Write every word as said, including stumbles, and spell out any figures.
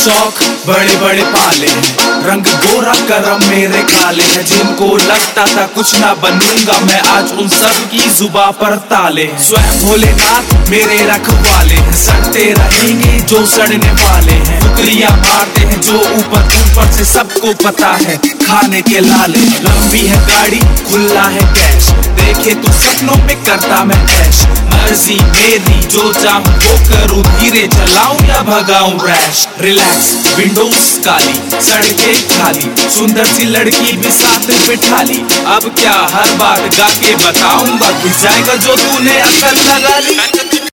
शौक बड़े बड़े पाले हैं, रंग गोरा करम मेरे काले हैं। जिनको लगता था कुछ ना बनूंगा मैं, आज उन सब की जुबा पर ताले हैं। स्वयं भोलेनाथ मेरे रखवाले हैं, सड़ते रहेंगे जो सड़ने वाले हैं। टुकड़ियां मारते हैं जो ऊपर ऊपर से सबको पता है खाने के लाले। लंबी है गाड़ी खुला है कैश, देखे तो सपनों में करता मैं ऐश। मर्जी मेरी जो चाहूं वो करूं, धीरे चलाऊं या भगाऊं रैश। रिलैक्स विंडोज काली सड़कें खाली, सुंदर सी लड़की भी साथ बिठा ली। अब क्या हर बात गा के बताऊंगा, घिस जाएगा जो तूने अकल लगा ली।